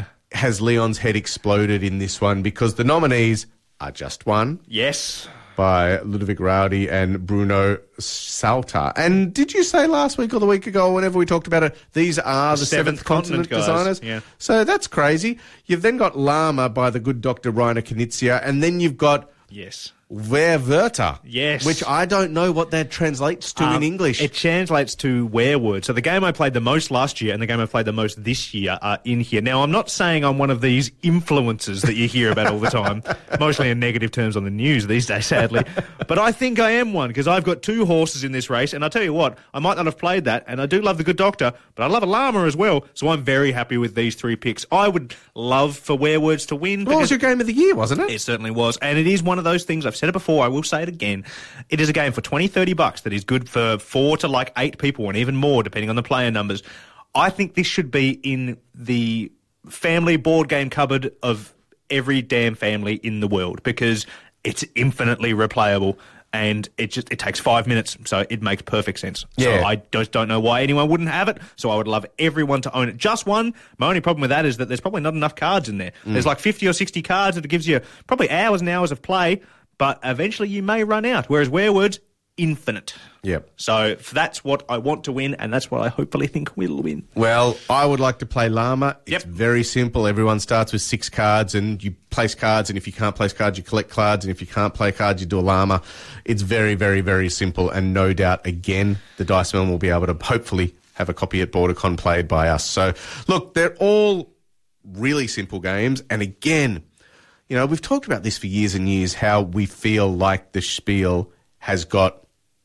has Leon's head exploded in this one because the nominees are just one. Yes. By Ludovic Rowdy and Bruno Salta. And did you say last week or the week ago, whenever we talked about it, these are the, the Seventh, Seventh Continent, Continent designers? Yeah. So that's crazy. You've then got Llama by the good Doctor Rainer Knizia, and then you've got yes. Werwörter. Yes. Which I don't know what that translates to um, in English. It translates to wereword. So the game I played the most last year and the game I played the most this year are in here. Now, I'm not saying I'm one of these influencers that you hear about all the time, mostly in negative terms on the news these days, sadly. But I think I am one because I've got two horses in this race. And I'll tell you what, I might not have played that. And I do love the good doctor, but I love a llama as well. So I'm very happy with these three picks. I would love for werewolds to win. What was your game of the year, wasn't it? It certainly was. And it is one of those things, I've said it before, I will say it again. It is a game for twenty, thirty bucks that is good for four to like eight people and even more depending on the player numbers. I think this should be in the family board game cupboard of every damn family in the world because it's infinitely replayable and it just it takes five minutes, so it makes perfect sense. Yeah. So I just don't know why anyone wouldn't have it, so I would love everyone to own it. Just one. My only problem with that is that there's probably not enough cards in there. Mm. There's like fifty or sixty cards that it gives you probably hours and hours of play, but eventually you may run out, whereas werewolds, infinite. Yep. So that's what I want to win, and that's what I hopefully think will win. Well, I would like to play Llama. It's yep. very simple. Everyone starts with six cards, and you place cards, and if you can't place cards, you collect cards, and if you can't play cards, you do a Llama. It's very, very, very simple, and no doubt, again, the Dice Men will be able to hopefully have a copy at BorderCon played by us. So, look, they're all really simple games, and again, you know, we've talked about this for years and years, how we feel like the Spiel has got,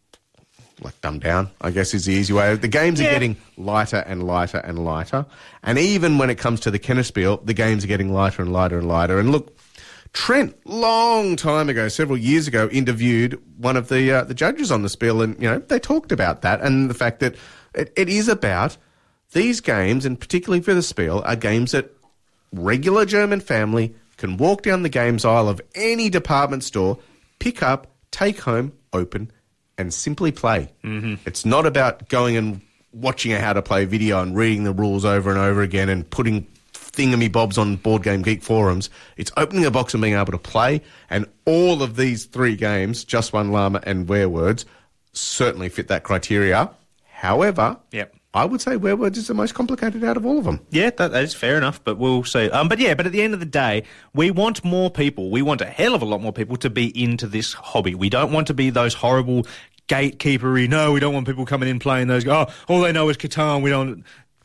like, dumbed down, I guess is the easy way. The games yeah. are getting lighter and lighter and lighter. And even when it comes to the Kennerspiel, the games are getting lighter and lighter and lighter. And look, Trent, long time ago, several years ago, interviewed one of the uh, the judges on the Spiel, and, you know, they talked about that and the fact that it, it is about these games, and particularly for the Spiel, are games that regular German family can walk down the games aisle of any department store, pick up, take home, open, and simply play. Mm-hmm. It's not about going and watching a how to play video and reading the rules over and over again and putting thingamybobs on Board Game Geek forums. It's opening a box and being able to play, and all of these three games, Just One Llama and Werewolves, certainly fit that criteria. However, yep. I would say Werewolves is the most complicated out of all of them. Yeah, that, that is fair enough, but we'll see. Um, but yeah, but at the end of the day, we want more people. We want a hell of a lot more people to be into this hobby. We don't want to be those horrible gatekeepery, no, we don't want people coming in playing those, oh, all they know is Catan, we don't...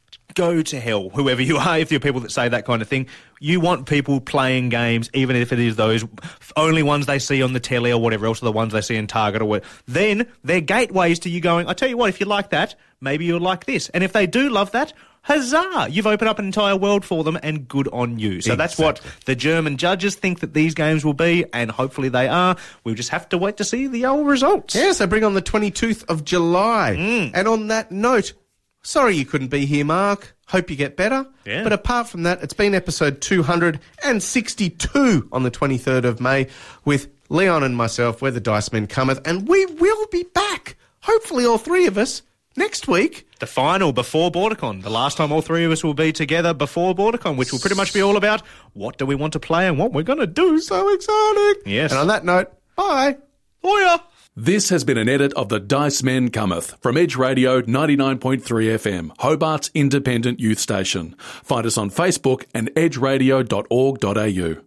Go to hell, whoever you are, if you're people that say that kind of thing. You want people playing games, even if it is those only ones they see on the telly or whatever else, or the ones they see in Target or what. Then they're gateways to you going, I tell you what, if you like that, maybe you'll like this. And if they do love that, huzzah! You've opened up an entire world for them, and good on you. So exactly. That's what the German judges think that these games will be, and hopefully they are. We'll just have to wait to see the old results. Yes, they bring on the twenty-tooth of July. Mm. And on that note, sorry you couldn't be here, Mark. Hope you get better. Yeah. But apart from that, it's been episode two hundred sixty-two on the twenty-third of May with Leon and myself. We're the Dice Men Cometh, and we will be back, hopefully all three of us, next week. The final before BorderCon. The last time all three of us will be together before BorderCon, which will pretty much be all about what do we want to play and what we're going to do. So exciting. Yes. And on that note, bye. Bye. This has been an edit of the Dice Men Cometh from Edge Radio ninety-nine point three F M, Hobart's independent youth station. Find us on Facebook and edge radio dot org dot a u.